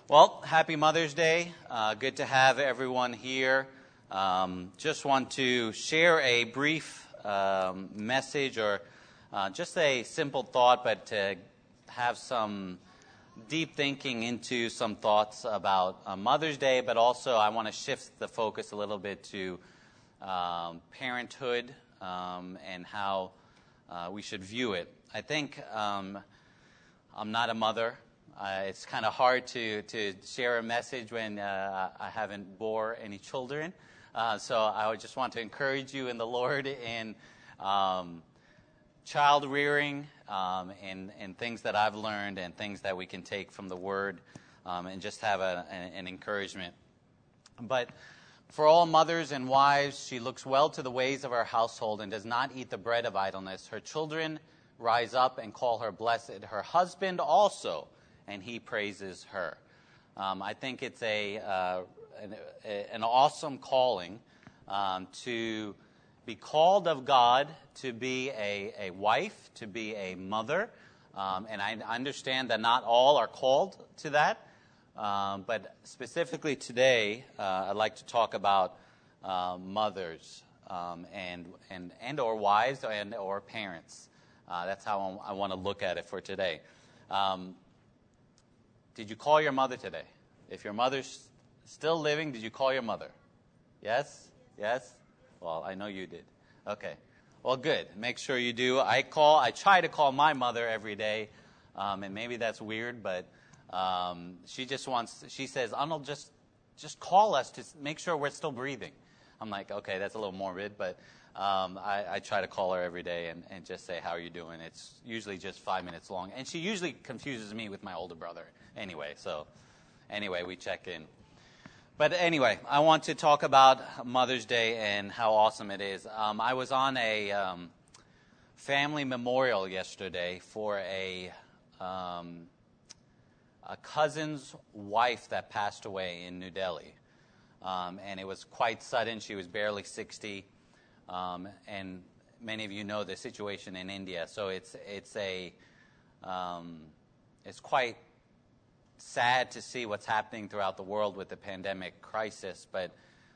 Well, happy Mother's Day. Good to have everyone here. Just want to share a brief message or just a simple thought, but to have some deep thinking into some thoughts about Mother's Day, but also I want to shift the focus a little bit to parenthood and how we should view it. I think I'm not a mother. It's kind of hard to share a message when I haven't bore any children. So I would just want to encourage you in the Lord in child rearing and things that I've learned and things that we can take from the Word and just have an encouragement. But for all mothers and wives, she looks well to the ways of her household and does not eat the bread of idleness. Her children rise up and call her blessed. Her husband also, and he praises her. I think it's an awesome calling to be called of God, to be a wife, to be a mother. And I understand that not all are called to that. But specifically today, I'd like to talk about mothers and or wives and or parents. That's how I want to look at it for today. Did you call your mother today? If your mother's still living, did you call your mother? Yes? Yes? Well, I know you did. Okay. Well, good. Make sure you do. I try to call my mother every day, and maybe that's weird, but she says, Arnold, just call us to make sure we're still breathing. I'm like, okay, that's a little morbid, but I try to call her every day and just say, how are you doing? It's usually just 5 minutes long. And she usually confuses me with my older brother anyway. So anyway, we check in. But anyway, I want to talk about Mother's Day and how awesome it is. I was on a family memorial yesterday for a cousin's wife that passed away in New Delhi. And it was quite sudden. She was barely 60. And many of you know the situation in India. So it's quite sad to see what's happening throughout the world with the pandemic crisis. But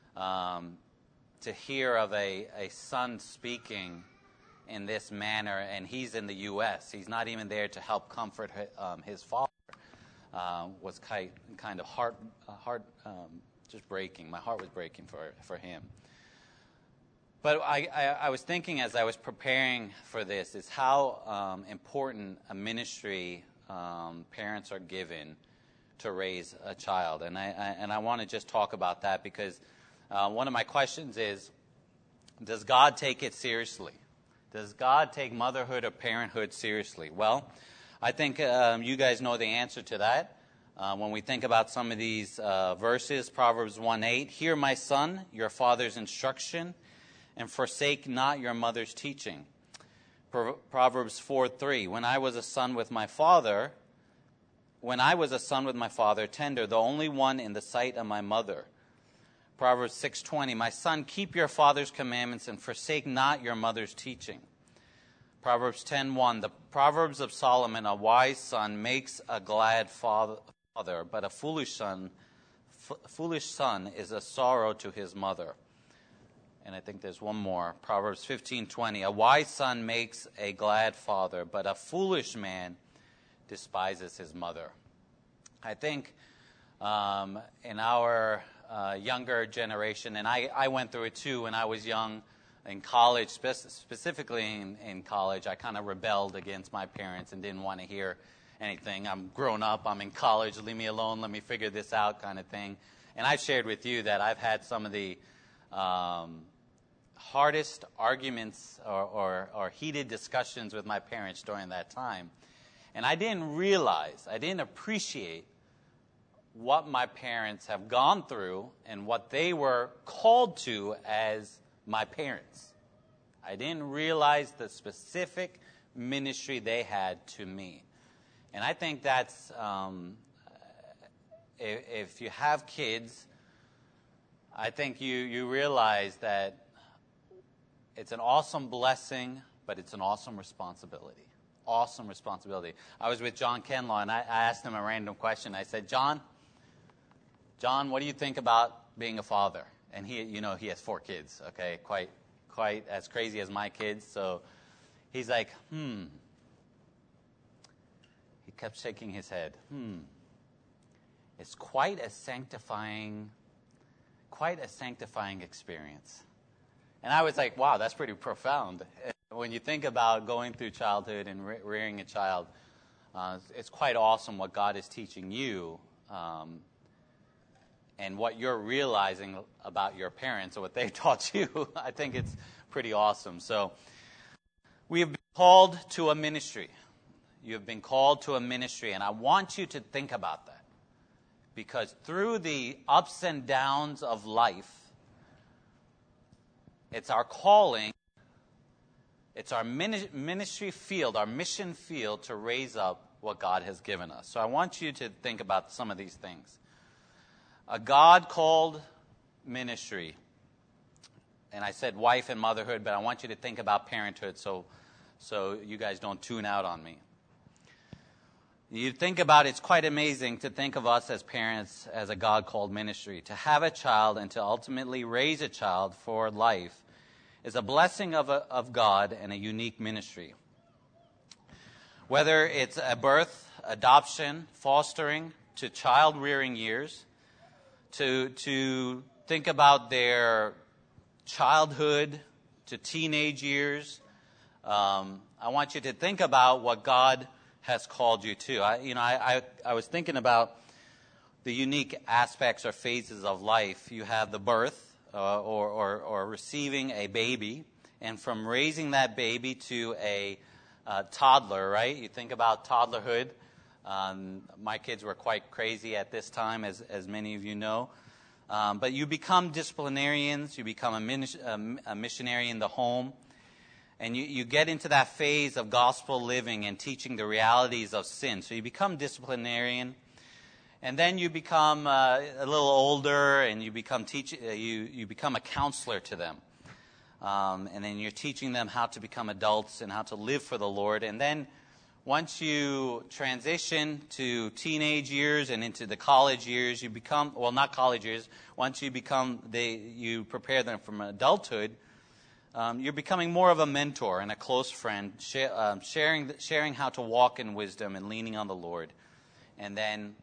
to hear of a son speaking in this manner, and he's in the U.S., he's not even there to help comfort his father, was kind of heart just breaking. My heart was breaking for him. But I was thinking as I was preparing for this is how important a ministry parents are given to raise a child. And I want to just talk about that because one of my questions is, does God take it seriously? Does God take motherhood or parenthood seriously? Well, I think you guys know the answer to that. When we think about some of these verses, Proverbs 1:8, hear my son, your father's instruction, and forsake not your mother's teaching. Proverbs 4:3, when I was a son with my father, tender, the only one in the sight of my mother. Proverbs 6:20, my son, keep your father's commandments and forsake not your mother's teaching. Proverbs 10:1, the Proverbs of Solomon, a wise son makes a glad father, but a foolish son is a sorrow to his mother. And I think there's one more. Proverbs 15:20. A wise son makes a glad father, but a foolish man despises his mother. I think in our younger generation, and I went through it too when I was young, in college, specifically in college, I kind of rebelled against my parents and didn't want to hear anything. I'm grown up, I'm in college, leave me alone, let me figure this out kind of thing. And I've shared with you that I've had some of the hardest arguments or heated discussions with my parents during that time. And I didn't appreciate what my parents have gone through and what they were called to as my parents. I didn't realize the specific ministry they had to me. And I think that's, if you have kids, I think you realize that it's an awesome blessing, but it's an awesome responsibility. Awesome responsibility. I was with John Kenlaw, and I asked him a random question. I said, John, John, what do you think about being a father? And he has 4 kids, okay, quite as crazy as my kids. So he's like, He kept shaking his head. It's quite a sanctifying experience. And I was like, wow, that's pretty profound. When you think about going through childhood and rearing a child, it's quite awesome what God is teaching you and what you're realizing about your parents or what they taught you. I think it's pretty awesome. So we have been called to a ministry. You have been called to a ministry, and I want you to think about that. Because through the ups and downs of life, it's our calling, it's our ministry field, our mission field to raise up what God has given us. So I want you to think about some of these things. A God-called ministry. And I said wife and motherhood, but I want you to think about parenthood so you guys don't tune out on me. You think about it's quite amazing to think of us as parents as a God-called ministry. To have a child and to ultimately raise a child for life is a blessing of God and a unique ministry. Whether it's a birth, adoption, fostering, to child-rearing years, to think about their childhood, to teenage years, I want you to think about what God has called you to. I was thinking about the unique aspects or phases of life. You have the birth or receiving a baby, and from raising that baby to a toddler, right? You think about toddlerhood. My kids were quite crazy at this time, as many of you know. But you become disciplinarians. You become a missionary in the home. And you get into that phase of gospel living and teaching the realities of sin. So you become disciplinarian. And then you become a little older and you become you become a counselor to them. And then you're teaching them how to become adults and how to live for the Lord. And then once you transition to teenage years and into the college years, you become, well, not college years, once you you prepare them from adulthood, you're becoming more of a mentor and a close friend, sharing how to walk in wisdom and leaning on the Lord. And then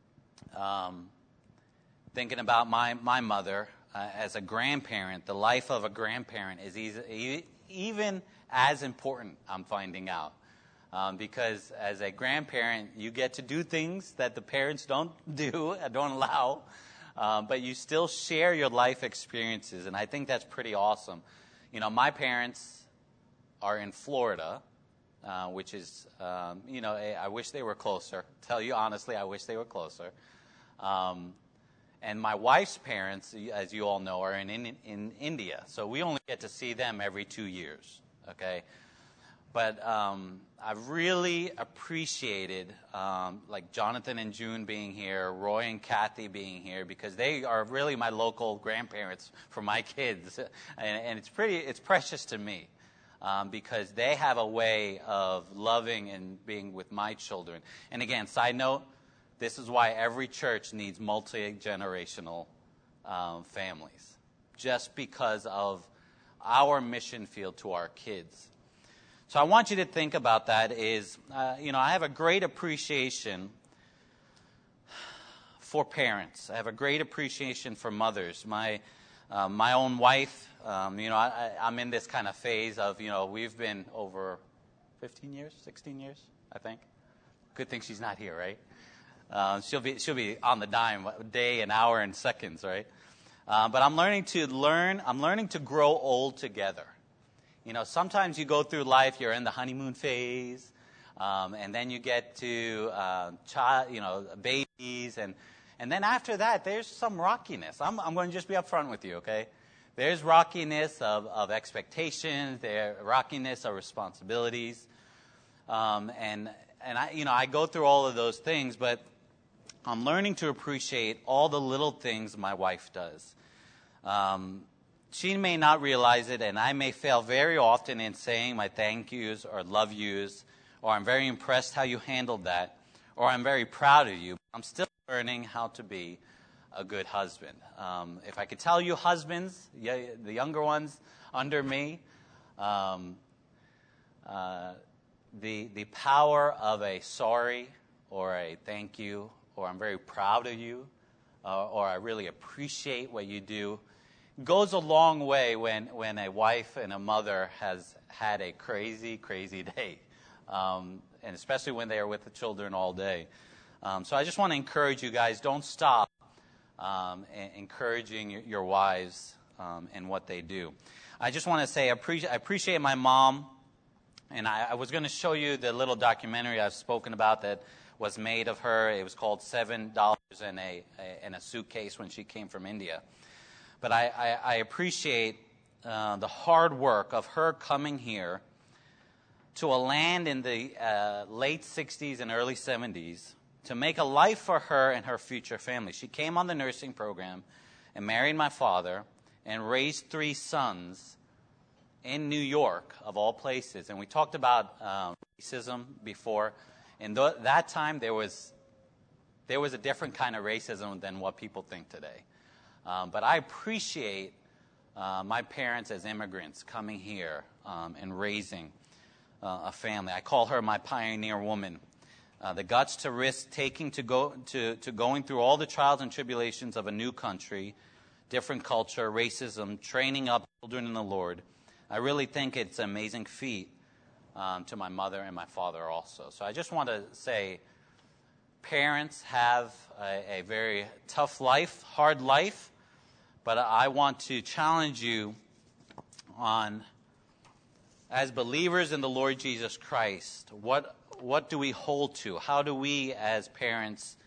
thinking about my mother as a grandparent, the life of a grandparent is even as important, I'm finding out. Because as a grandparent, you get to do things that the parents don't allow, but you still share your life experiences, and I think that's pretty awesome. My parents are in Florida, which is, I wish they were closer. Tell you honestly, I wish they were closer. And my wife's parents, as you all know, are in India. So we only get to see them every 2 years, okay? But I've really appreciated like Jonathan and June being here, Roy and Kathy being here, because they are really my local grandparents for my kids, and it's precious to me because they have a way of loving and being with my children. And again, side note, this is why every church needs multi-generational families, just because of our mission field to our kids. So I want you to think about that is, I have a great appreciation for parents. I have a great appreciation for mothers. My own wife, I'm in this kind of phase of, we've been over 15 years, 16 years, I think. Good thing she's not here, right? She'll be on the dime, day and hour and seconds, right? But I'm learning to grow old together. Sometimes you go through life, you're in the honeymoon phase, and then you get to babies, and then after that, there's some rockiness. I'm going to just be upfront with you, okay? There's rockiness of expectations, there's rockiness of responsibilities, and I go through all of those things, but I'm learning to appreciate all the little things my wife does. She may not realize it, and I may fail very often in saying my thank yous or love yous, or I'm very impressed how you handled that, or I'm very proud of you. I'm still learning how to be a good husband. If I could tell you husbands, the younger ones under me, the power of a sorry or a thank you or I'm very proud of you or I really appreciate what you do goes a long way when a wife and a mother has had a crazy, crazy day, and especially when they are with the children all day. So I just want to encourage you guys, don't stop encouraging your wives and what they do. I just want to say I appreciate my mom, and I was going to show you the little documentary I've spoken about that was made of her. It was called $7 in a Suitcase when she came from India. But I appreciate the hard work of her coming here to a land in the late 60s and early 70s to make a life for her and her future family. She came on the nursing program and married my father and raised 3 sons in New York, of all places. And we talked about racism before. In that time, there was a different kind of racism than what people think today. But I appreciate my parents as immigrants coming here and raising a family. I call her my pioneer woman. The guts to risk taking to going through all the trials and tribulations of a new country, different culture, racism, training up children in the Lord. I really think it's an amazing feat to my mother and my father also. So I just want to say, parents have a very tough life, hard life, but I want to challenge you on, as believers in the Lord Jesus Christ, what do we hold to? How do we as parents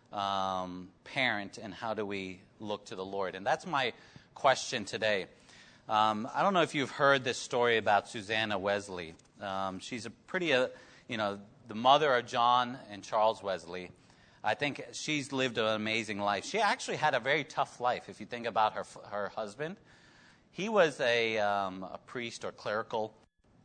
parent, and how do we look to the Lord? And that's my question today. I don't know if you've heard this story about Susanna Wesley. She's a pretty, the mother of John and Charles Wesley. I think she's lived an amazing life. She actually had a very tough life. If you think about her husband, he was a priest or clerical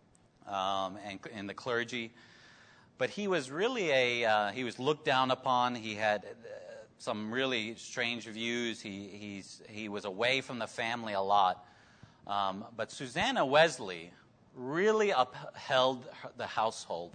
and in the clergy, but he was really he was looked down upon. He had some really strange views. He was away from the family a lot. But Susanna Wesley really upheld the household.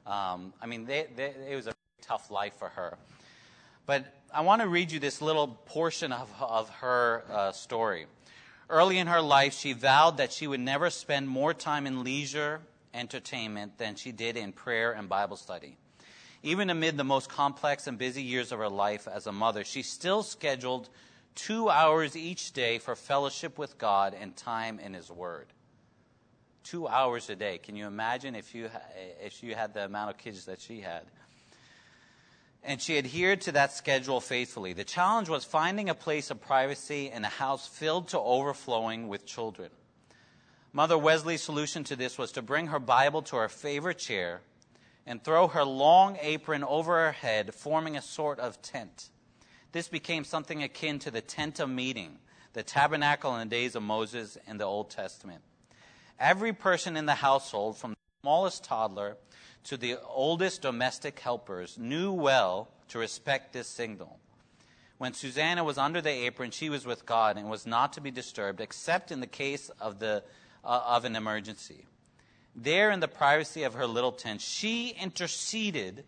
It was a tough life for her. But I want to read you this little portion of her story. Early in her life, she vowed that she would never spend more time in leisure entertainment than she did in prayer and Bible study. Even amid the most complex and busy years of her life as a mother, she still scheduled 2 hours each day for fellowship with God and time in His Word. 2 hours a day. Can you imagine if you had the amount of kids that she had? And she adhered to that schedule faithfully. The challenge was finding a place of privacy in a house filled to overflowing with children. Mother Wesley's solution to this was to bring her Bible to her favorite chair and throw her long apron over her head, forming a sort of tent. This became something akin to the tent of meeting, the tabernacle in the days of Moses in the Old Testament. Every person in the household, from the smallest toddler to the oldest domestic helpers, knew well to respect this signal. When Susanna was under the apron, she was with God and was not to be disturbed, except in the case of an emergency. There, in the privacy of her little tent, she interceded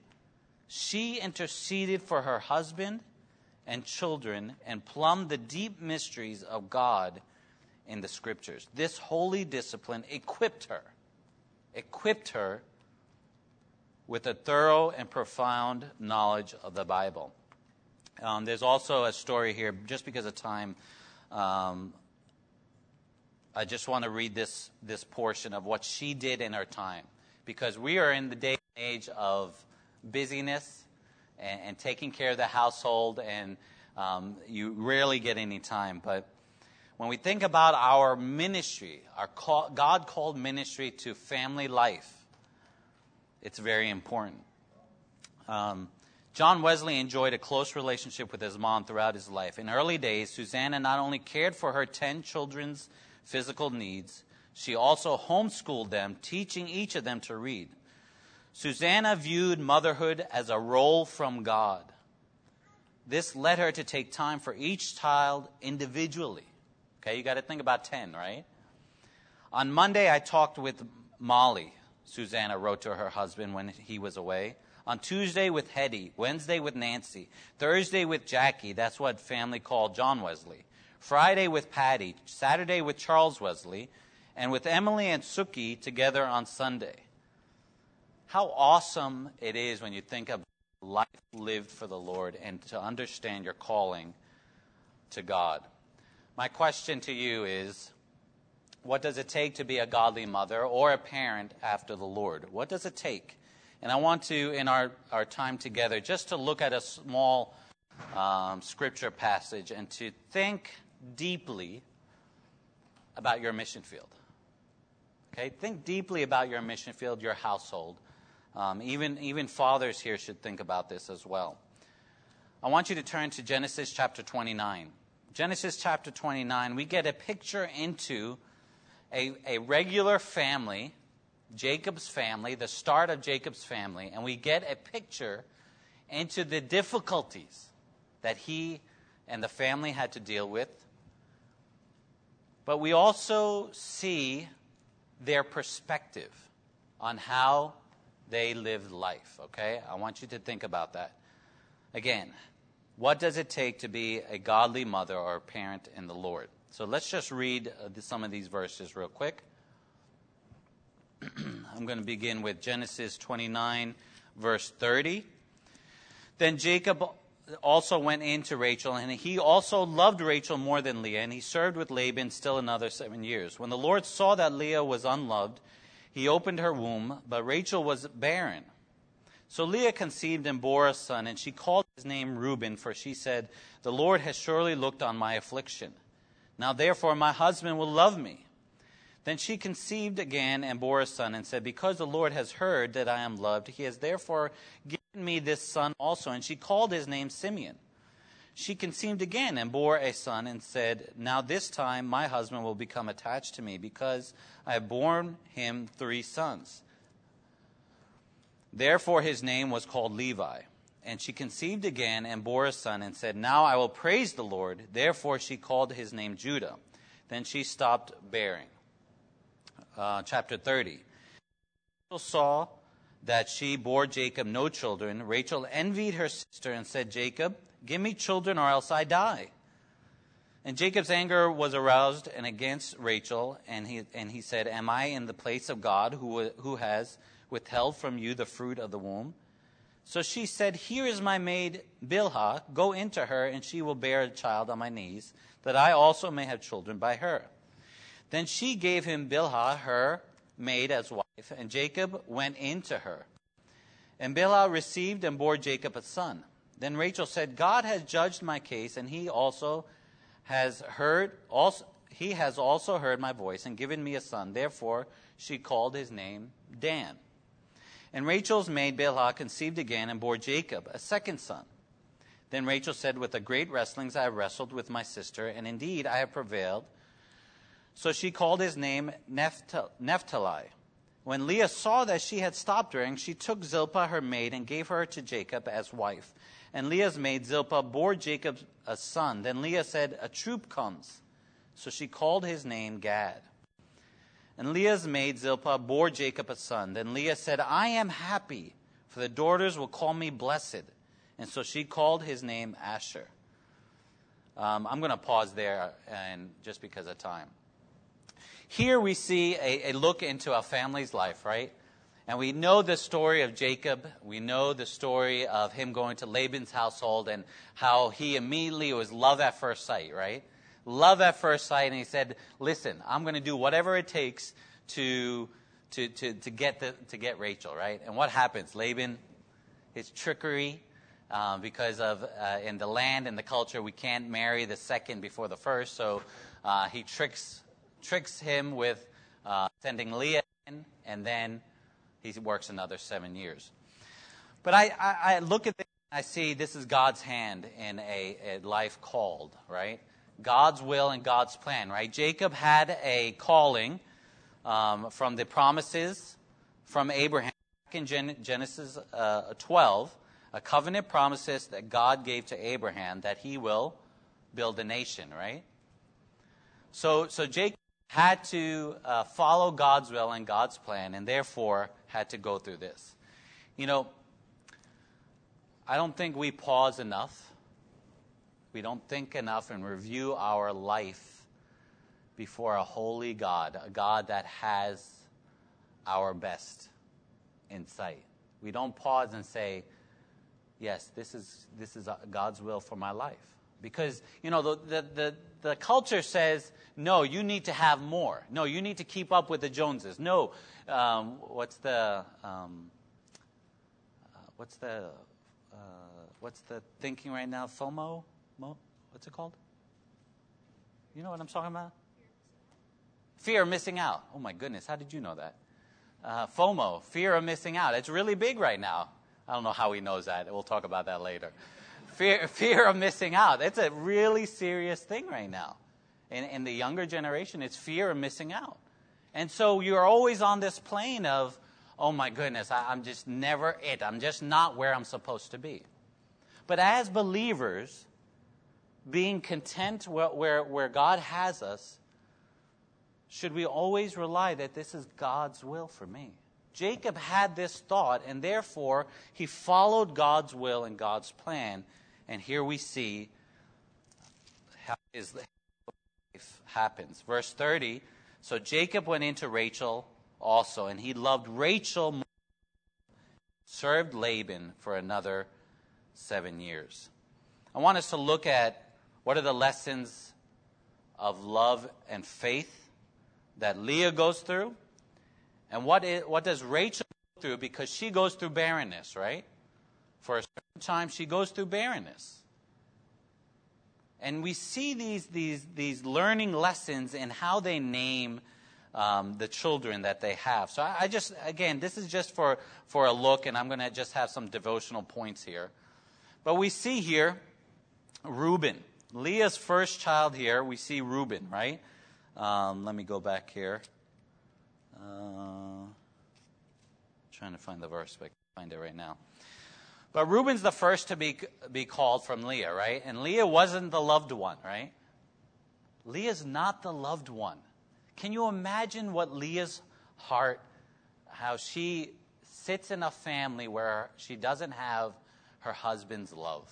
for her husband and children and plumbed the deep mysteries of God in the Scriptures. This holy discipline equipped her with a thorough and profound knowledge of the Bible. There's also a story here, just because of time. I just want to read this portion of what she did in her time, because we are in the day and age of busyness and taking care of the household, and you rarely get any time. But when we think about our ministry, our God-called ministry to family life, it's very important. John Wesley enjoyed a close relationship with his mom throughout his life. In early days, Susanna not only cared for her 10 children's physical needs, she also homeschooled them, teaching each of them to read. Susanna viewed motherhood as a role from God. this led her to take time for each child individually. Okay, you got to think about 10, right? On Monday, I talked with Molly, Susanna wrote to her husband when he was away. On Tuesday with Hetty, Wednesday with Nancy, Thursday with Jackie, that's what family called John Wesley, Friday with Patty, Saturday with Charles Wesley, and with Emily and Suki together on Sunday. How awesome it is when you think of life lived for the Lord and to understand your calling to God. My question to you is, what does it take to be a godly mother or a parent after the Lord? What does it take? And I want to, in our time together, just to look at a small scripture passage and to think deeply about your mission field. Okay, think deeply about your mission field, your household. Even fathers here should think about this as well. I want you to turn to Genesis chapter 29. Genesis chapter 29, we get a picture into a regular family, Jacob's family, the start of Jacob's family, and we get a picture into the difficulties that he and the family had to deal with. But we also see their perspective on how they lived life, okay? I want you to think about that. Again, what does it take to be a godly mother or a parent in the Lord? So let's just read some of these verses real quick. I'm going to begin with Genesis 29, verse 30. Then Jacob also went in to Rachel, and he also loved Rachel more than Leah, and he served with Laban still another 7 years. When the Lord saw that Leah was unloved, he opened her womb, but Rachel was barren. So Leah conceived and bore a son, and she called his name Reuben, for she said, "The Lord has surely looked on my affliction. Now therefore my husband will love me." Then she conceived again and bore a son, and said, "Because the Lord has heard that I am loved, he has therefore given me this son also." And she called his name Simeon. She conceived again and bore a son, and said, "Now this time my husband will become attached to me, because I have borne him 3 sons." Therefore his name was called Levi. And she conceived again and bore a son, and said, "Now I will praise the Lord." Therefore she called his name Judah. Then she stopped bearing. Chapter 30. Rachel saw that she bore Jacob no children. Rachel envied her sister and said, "Jacob, give me children, or else I die." And Jacob's anger was aroused and against Rachel, and he said, "Am I in the place of God, who has withheld from you the fruit of the womb?" So she said, "Here is my maid Bilhah. Go into her, and she will bear a child on my knees, that I also may have children by her." Then she gave him Bilhah, her maid, as wife, and Jacob went into her. And Bilhah received and bore Jacob a son. Then Rachel said, "God has judged my case, and he has also heard my voice and given me a son." Therefore she called his name Dan. And Rachel's maid Bilhah conceived again and bore Jacob a second son. Then Rachel said, "With the great wrestlings I have wrestled with my sister, and indeed I have prevailed." So she called his name Naphtali. When Leah saw that she had stopped bearing, she took Zilpah her maid and gave her to Jacob as wife. And Leah's maid Zilpah bore Jacob a son. Then Leah said, "A troop comes." So she called his name Gad. And Leah's maid Zilpah bore Jacob a son. Then Leah said, "I am happy, for the daughters will call me blessed." And so she called his name Asher. I'm going to pause there, and just because of time. Here we see a look into a family's life, right? And we know the story of Jacob. We know the story of him going to Laban's household and how he immediately was love at first sight, right? Love at first sight, and he said, "Listen, I'm going to do whatever it takes to get Rachel," right? And what happens? Laban, his trickery, because of in the land and the culture, we can't marry the second before the first, so he tricks him with sending Leah in, and then he works another 7 years. But I look at this, and I see this is God's hand in a life called, right? God's will and God's plan, right? Jacob had a calling from the promises from Abraham in Genesis 12 A covenant promises that God gave to Abraham that he will build a nation, right? So Jacob had to follow God's will and God's plan, and therefore had to go through this. You know, I don't think we pause enough. We don't think enough and review our life before a holy God, a God that has our best in sight. We don't pause and say, yes, this is God's will for my life. Because, you know, the culture says, no, you need to have more. No, you need to keep up with the Joneses. No, what's the thinking right now? FOMO? What's it called? You know what I'm talking about? Fear of missing out. Oh my goodness, how did you know that? FOMO, fear of missing out. It's really big right now. I don't know how he knows that. We'll talk about that later. Fear of missing out. It's a really serious thing right now. In the younger generation, it's fear of missing out. And so you're always on this plane of, oh my goodness, I'm just never it. I'm just not where I'm supposed to be. But as believers, being content where God has us, should we always rely that this is God's will for me? Jacob had this thought, and therefore he followed God's will and God's plan. And here we see how his life happens. Verse 30, so Jacob went into Rachel also, and he loved Rachel more, served Laban for another 7 years. I want us to look at what are the lessons of love and faith that Leah goes through, and what does Rachel go through, because she goes through barrenness, right? For a certain time, she goes through barrenness. And we see these learning lessons in how they name the children that they have. So I just, again, this is just for a look, and I'm going to just have some devotional points here. But we see here Reuben. Leah's first child here, we see Reuben, right? Let me go back here. Trying to find the verse, but I can't find it right now. But Reuben's the first to be called from Leah, right? And Leah wasn't the loved one, right? Leah's not the loved one. Can you imagine what Leah's heart, how she sits in a family where she doesn't have her husband's love?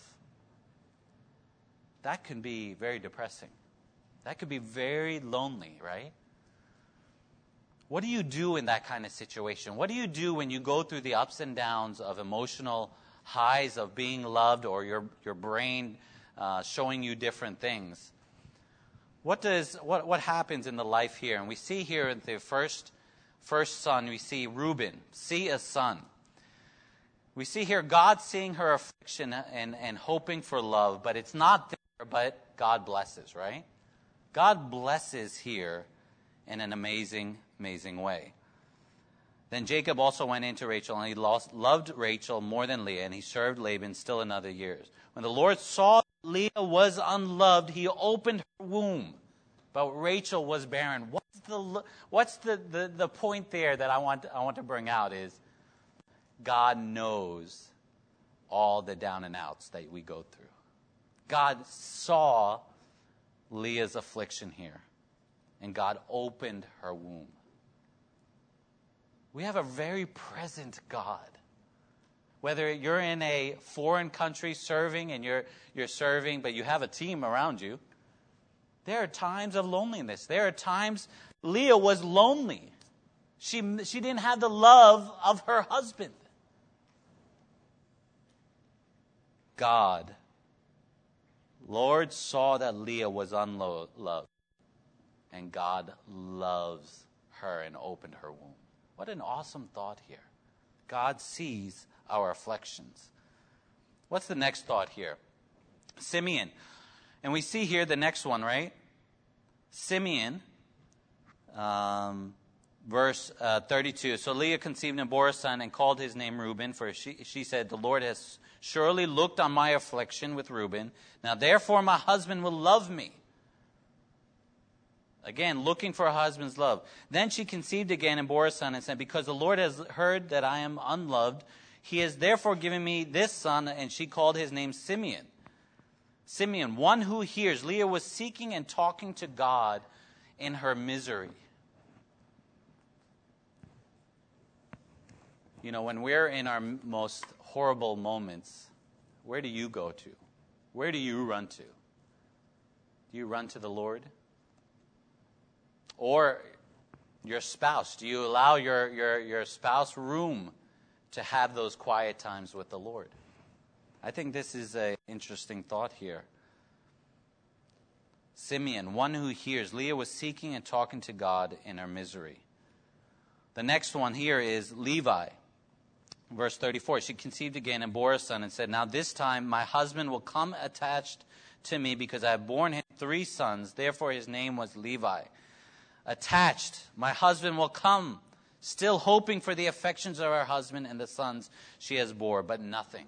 That can be very depressing. That could be very lonely, right? What do you do in that kind of situation? What do you do when you go through the ups and downs of emotional highs of being loved, or your brain showing you different things? What happens in the life here? And we see here in the first son, we see Reuben, see a son. We see here God seeing her affliction and hoping for love, but it's not there, but God blesses, right? God blesses here in an amazing, amazing way. Then Jacob also went into Rachel, and he loved Rachel more than Leah, and he served Laban still another years. When the Lord saw that Leah was unloved, he opened her womb, but Rachel was barren. What's the point there that I want to bring out is God knows all the down and outs that we go through. God saw Leah's affliction here, and God opened her womb. We have a very present God. Whether you're in a foreign country serving and you're serving, but you have a team around you, there are times of loneliness. There are times Leah was lonely. She didn't have the love of her husband. God, Lord, saw that Leah was unloved, and God loves her and opened her womb. What an awesome thought here. God sees our afflictions. What's the next thought here? Simeon. And we see here the next one, right? Simeon, verse 32. So Leah conceived and bore a son and called his name Reuben, for she said, the Lord has surely looked on my affliction with Reuben. Now therefore my husband will love me. Again, looking for a husband's love. Then she conceived again and bore a son and said, because the Lord has heard that I am unloved, He has therefore given me this son, and she called his name Simeon. Simeon, one who hears. Leah was seeking and talking to God in her misery. You know, when we're in our most horrible moments, where do you go to? Where do you run to? Do you run to the Lord? Or your spouse? Do you allow your spouse room to have those quiet times with the Lord? I think this is an interesting thought here. Simeon, one who hears. Leah was seeking and talking to God in her misery. The next one here is Levi. Verse 34, she conceived again and bore a son and said, now this time my husband will come attached to me because I have borne him 3 sons. Therefore his name was Levi. Attached, my husband will come, still hoping for the affections of her husband and the sons she has bore, but nothing.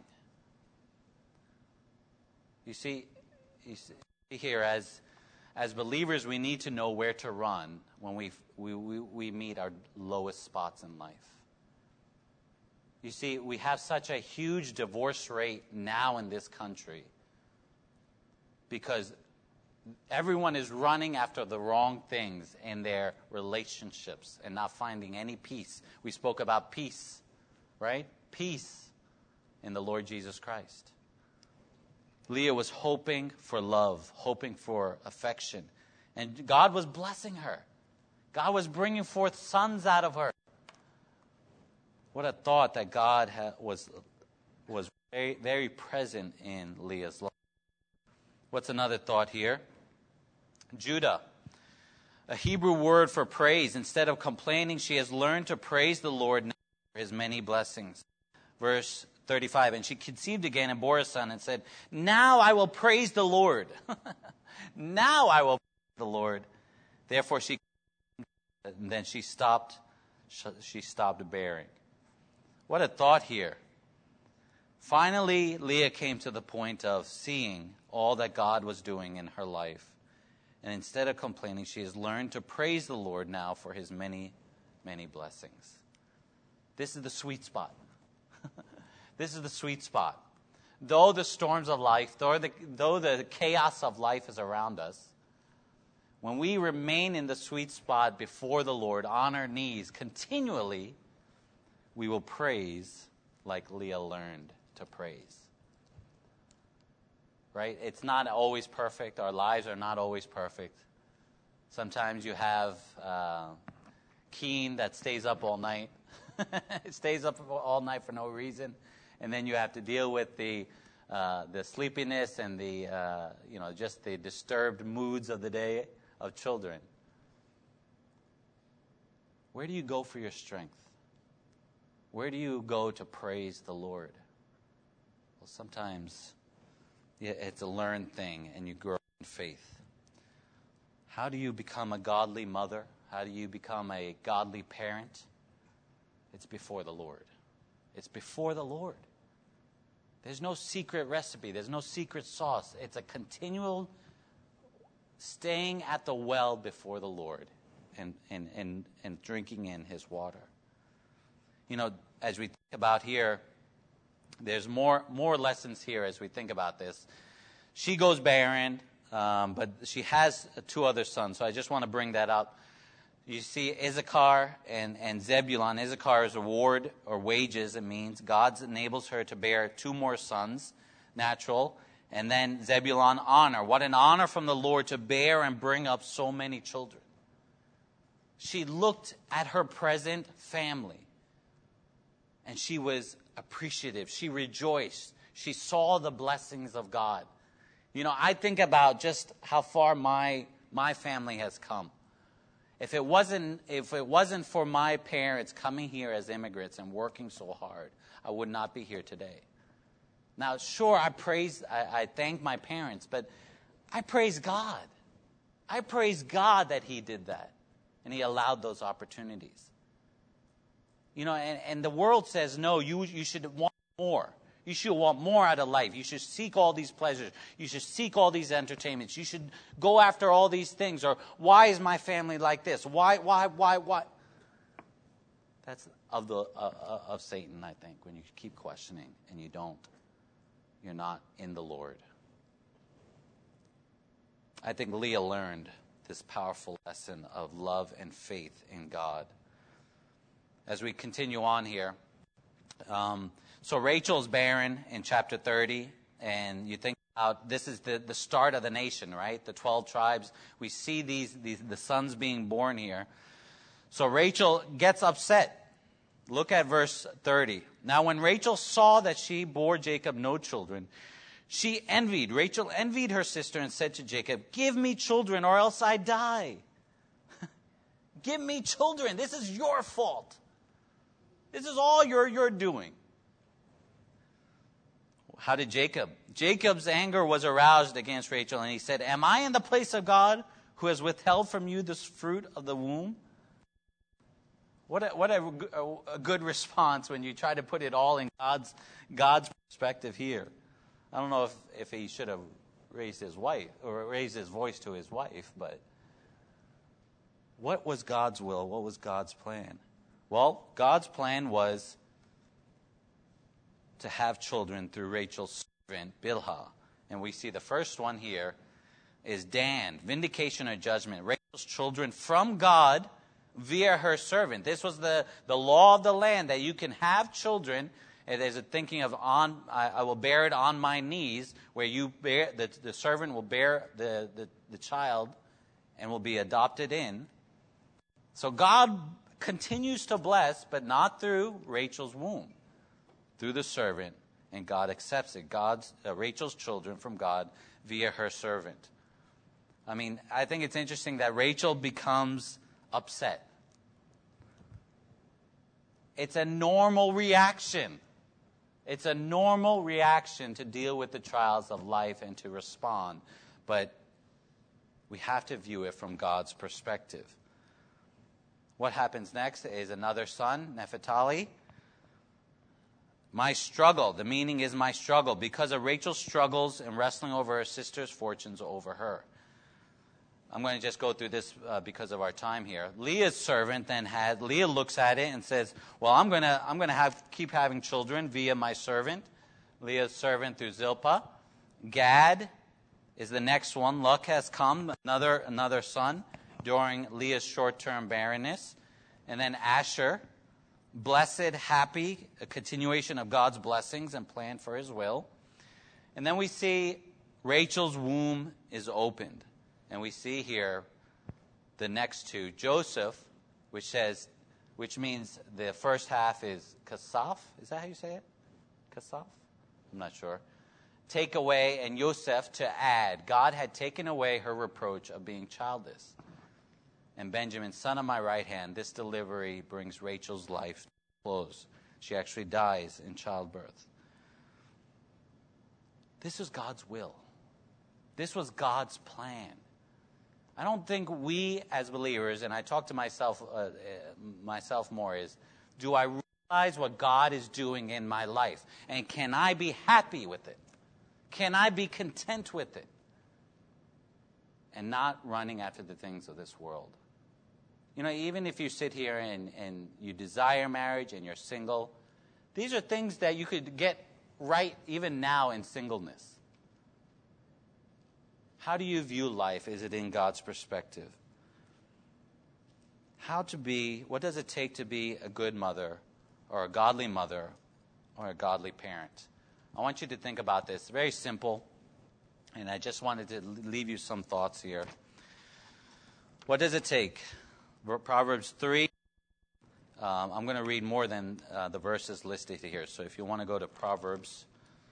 You see here, as believers, we need to know where to run when we meet our lowest spots in life. You see, we have such a huge divorce rate now in this country because everyone is running after the wrong things in their relationships and not finding any peace. We spoke about peace, right? Peace in the Lord Jesus Christ. Leah was hoping for love, hoping for affection. And God was blessing her. God was bringing forth sons out of her. What a thought that God was very, very present in Leah's life. What's another thought here? Judah, a Hebrew word for praise. Instead of complaining, she has learned to praise the Lord for his many blessings. Verse 35, and she conceived again and bore a son and said, now I will praise the Lord. Now I will praise the Lord. Therefore and then she stopped bearing. What a thought here. Finally, Leah came to the point of seeing all that God was doing in her life. And instead of complaining, she has learned to praise the Lord now for his many, many blessings. This is the sweet spot. This is the sweet spot. Though the storms of life, though the chaos of life is around us, when we remain in the sweet spot before the Lord, on our knees continually, we will praise like Leah learned to praise. Right? It's not always perfect. Our lives are not always perfect. Sometimes you have Keen that stays up all night. It stays up all night for no reason. And then you have to deal with the sleepiness and just the disturbed moods of the day of children. Where do you go for your strength? Where do you go to praise the Lord? Well, sometimes it's a learned thing and you grow in faith. How do you become a godly mother? How do you become a godly parent? It's before the Lord. It's before the Lord. There's no secret recipe. There's no secret sauce. It's a continual staying at the well before the Lord and drinking in his water. You know, as we think about here, there's more lessons here as we think about this. She goes barren, but she has 2 other sons. So I just want to bring that up. You see Issachar and Zebulun. Issachar is reward or wages. It means God enables her to bear 2 more sons, natural. And then Zebulun, honor. What an honor from the Lord to bear and bring up so many children. She looked at her present family. And she was appreciative. She rejoiced. She saw the blessings of God. You know, I think about just how far my family has come. If it wasn't for my parents coming here as immigrants and working so hard, I would not be here today. Now, sure, I thank my parents, but I praise God. I praise God that he did that and he allowed those opportunities. You know, and the world says, no, you should want more. You should want more out of life. You should seek all these pleasures. You should seek all these entertainments. You should go after all these things. Or why is my family like this? Why? That's of Satan, I think, when you keep questioning and you're not in the Lord. I think Leah learned this powerful lesson of love and faith in God. As we continue on here, so Rachel's barren in chapter 30, and you think about this is the start of the nation, right? The 12 tribes. We see the sons being born here. So Rachel gets upset. Look at verse 30. Now when Rachel saw that she bore Jacob no children, Rachel envied her sister and said to Jacob, "Give me children or else I die." Give me children. This is your fault. This is all you're doing. How did Jacob? Jacob's anger was aroused against Rachel, and he said, "Am I in the place of God who has withheld from you this fruit of the womb?" What a good response when you try to put it all in God's perspective here. I don't know if he should have raised his voice to his wife, but what was God's will? What was God's plan? Well, God's plan was to have children through Rachel's servant, Bilhah. And we see the first one here is Dan, vindication or judgment. Rachel's children from God via her servant. This was the law of the land, that you can have children. There's a thinking of I will bear it on my knees, where you bear the servant will bear the child and will be adopted in. So God continues to bless, but not through Rachel's womb, through the servant, and God accepts it. Rachel's children from God via her servant. I mean, I think it's interesting that Rachel becomes upset. It's a normal reaction. It's a normal reaction to deal with the trials of life and to respond. But we have to view it from God's perspective. What happens next is another son, Naphtali. My struggle. The meaning is my struggle. Because of Rachel's struggles and wrestling over her sister's fortunes over her. I'm going to just go through this because of our time here. Leah's servant Leah looks at it and says, well, I'm going to keep having children via my servant. Leah's servant through Zilpah. Gad is the next one. Luck has come, another son during Leah's short-term barrenness. And then Asher, blessed, happy, a continuation of God's blessings and plan for his will. And then we see Rachel's womb is opened. And we see here the next two, Joseph, which means the first half is Kasaf. Is that how you say it? Kasaf? I'm not sure. Take away, and Yosef to add. God had taken away her reproach of being childless. And Benjamin, son of my right hand, this delivery brings Rachel's life to a close. She actually dies in childbirth. This was God's will. This was God's plan. I don't think we as believers, and I talk to myself more, is do I realize what God is doing in my life? And can I be happy with it? Can I be content with it? And not running after the things of this world. You know, even if you sit here and you desire marriage and you're single, these are things that you could get right even now in singleness. How do you view life? Is it in God's perspective? What does it take to be a good mother or a godly mother or a godly parent? I want you to think about this. Very simple. And I just wanted to leave you some thoughts here. What does it take? Proverbs 3. I'm going to read more than the verses listed here. So if you want to go to Proverbs,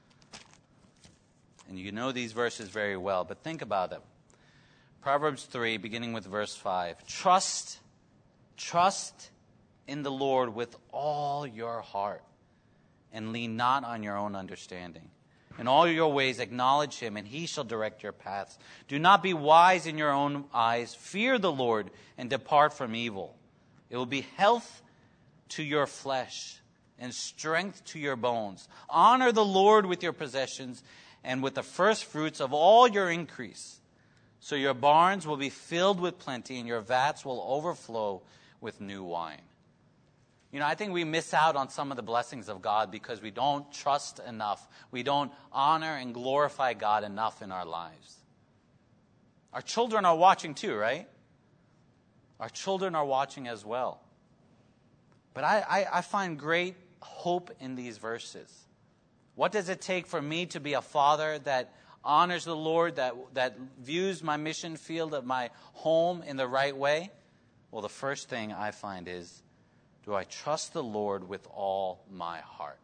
and you know these verses very well, but think about them. Proverbs 3, beginning with verse 5. Trust in the Lord with all your heart, and lean not on your own understanding. In all your ways acknowledge him, and he shall direct your paths. Do not be wise in your own eyes. Fear the Lord, and depart from evil. It will be health to your flesh, and strength to your bones. Honor the Lord with your possessions, and with the first fruits of all your increase. So your barns will be filled with plenty, and your vats will overflow with new wine. I think we miss out on some of the blessings of God because we don't trust enough. We don't honor and glorify God enough in our lives. Our children are watching too, right? Our children are watching as well. But I find great hope in these verses. What does it take for me to be a father that honors the Lord, that views my mission field of my home in the right way? Well, the first thing I find is, do I trust the Lord with all my heart?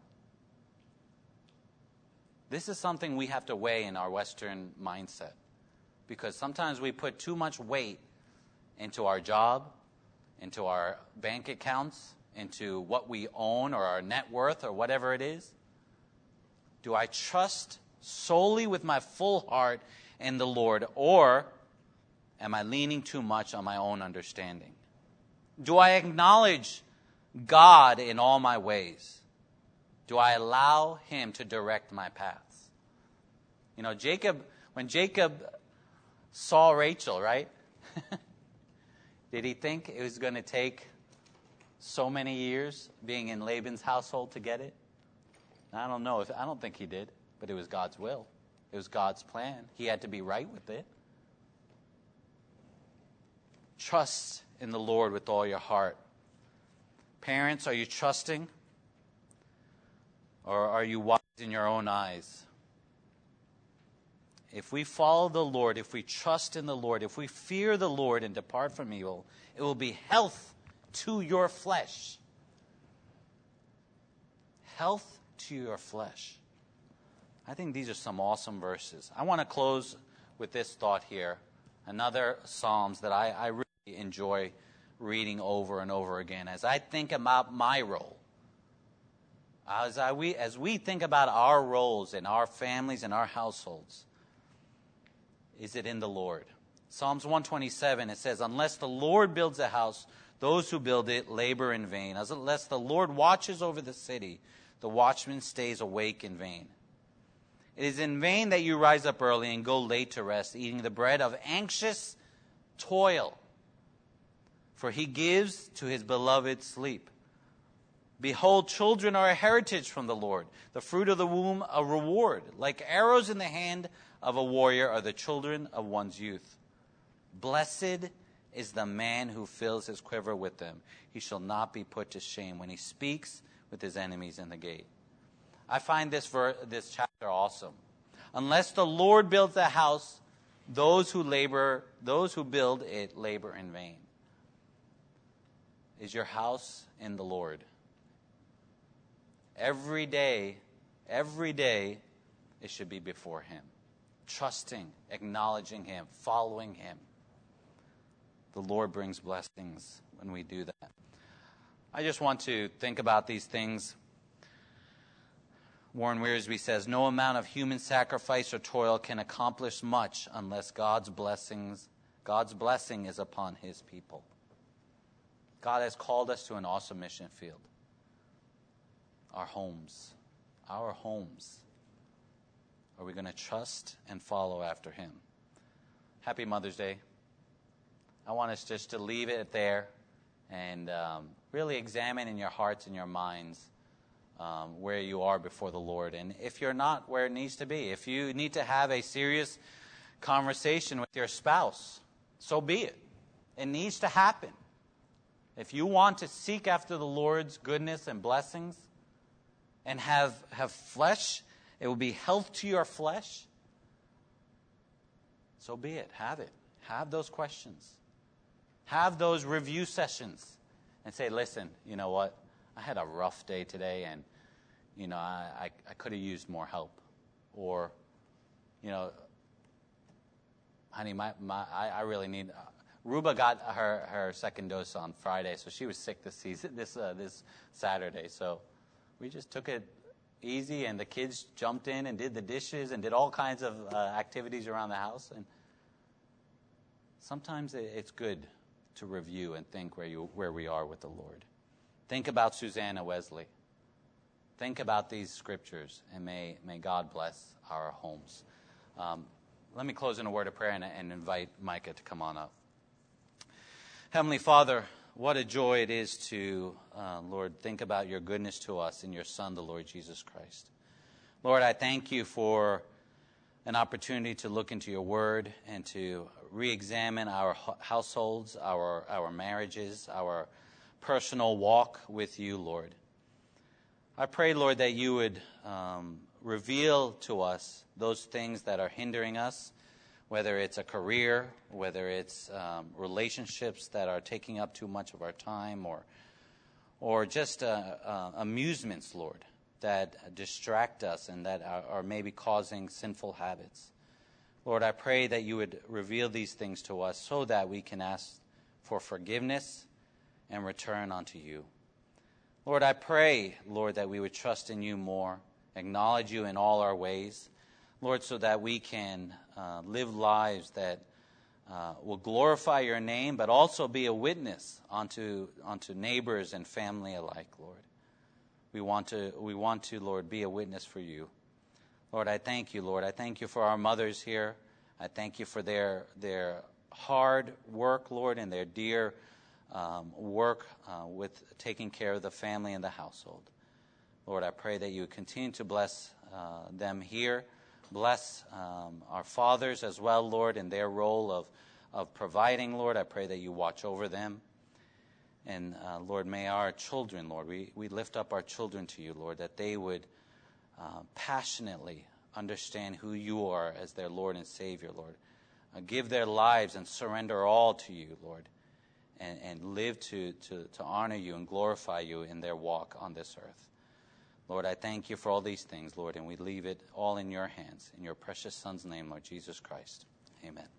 This is something we have to weigh in our Western mindset, because sometimes we put too much weight into our job, into our bank accounts, into what we own or our net worth or whatever it is. Do I trust solely with my full heart in the Lord, or am I leaning too much on my own understanding? Do I acknowledge God in all my ways? Do I allow Him to direct my paths? When Jacob saw Rachel, right? Did he think it was going to take so many years being in Laban's household to get it? I don't know. I don't think he did, but it was God's will. It was God's plan. He had to be right with it. Trust in the Lord with all your heart. Parents, are you trusting? Or are you wise in your own eyes? If we follow the Lord, if we trust in the Lord, if we fear the Lord and depart from evil, it will be health to your flesh. Health to your flesh. I think these are some awesome verses. I want to close with this thought here. Another Psalms that I really enjoy reading over and over again. As I think about my role, as we think about our roles in our families and our households, is it in the Lord? Psalms 127, it says, unless the Lord builds a house, those who build it labor in vain. Unless the Lord watches over the city, the watchman stays awake in vain. It is in vain that you rise up early and go late to rest, eating the bread of anxious toil. For he gives to his beloved sleep. Behold, children are a heritage from the Lord, the fruit of the womb a reward. Like arrows in the hand of a warrior are the children of one's youth. Blessed is the man who fills his quiver with them. He shall not be put to shame when he speaks with his enemies in the gate. I find this chapter awesome. Unless the Lord builds a house, those who build it labor in vain. Is your house in the Lord? Every day, it should be before Him. Trusting, acknowledging Him, following Him. The Lord brings blessings when we do that. I just want to think about these things. Warren Wiersbe says, no amount of human sacrifice or toil can accomplish much unless God's blessing is upon His people. God has called us to an awesome mission field. Our homes. Are we going to trust and follow after Him? Happy Mother's Day. I want us just to leave it there and really examine in your hearts and your minds where you are before the Lord. And if you're not where it needs to be, if you need to have a serious conversation with your spouse, so be it. It needs to happen. If you want to seek after the Lord's goodness and blessings and have flesh, it will be health to your flesh, so be it. Have it. Have those questions. Have those review sessions and say, listen, you know what? I had a rough day today and, I could have used more help. Or, honey, I really need... Ruba got her second dose on Friday, so she was sick this Saturday. So we just took it easy, and the kids jumped in and did the dishes and did all kinds of activities around the house. And sometimes it's good to review and think where we are with the Lord. Think about Susanna Wesley. Think about these scriptures, and may God bless our homes. Let me close in a word of prayer and invite Micah to come on up. Heavenly Father, what a joy it is to, Lord, think about your goodness to us in your Son, the Lord Jesus Christ. Lord, I thank you for an opportunity to look into your word and to re-examine our households, our marriages, our personal walk with you, Lord. I pray, Lord, that you would reveal to us those things that are hindering us, whether it's a career, whether it's relationships that are taking up too much of our time, or just amusements, Lord, that distract us and that are maybe causing sinful habits. Lord, I pray that you would reveal these things to us so that we can ask for forgiveness and return unto you. Lord, I pray, Lord, that we would trust in you more, acknowledge you in all our ways, Lord, so that we can live lives that will glorify your name, but also be a witness unto neighbors and family alike, Lord. We want to, Lord, be a witness for you. Lord, I thank you, Lord. I thank you for our mothers here. I thank you for their hard work, Lord, and their dear work with taking care of the family and the household. Lord, I pray that you continue to bless them here. Bless our fathers as well, Lord, in their role of providing, Lord. I pray that you watch over them. And, Lord, may our children, Lord, we lift up our children to you, Lord, that they would passionately understand who you are as their Lord and Savior, Lord. Give their lives and surrender all to you, Lord, and live to honor you and glorify you in their walk on this earth. Lord, I thank you for all these things, Lord, and we leave it all in your hands. In your precious Son's name, Lord Jesus Christ. Amen.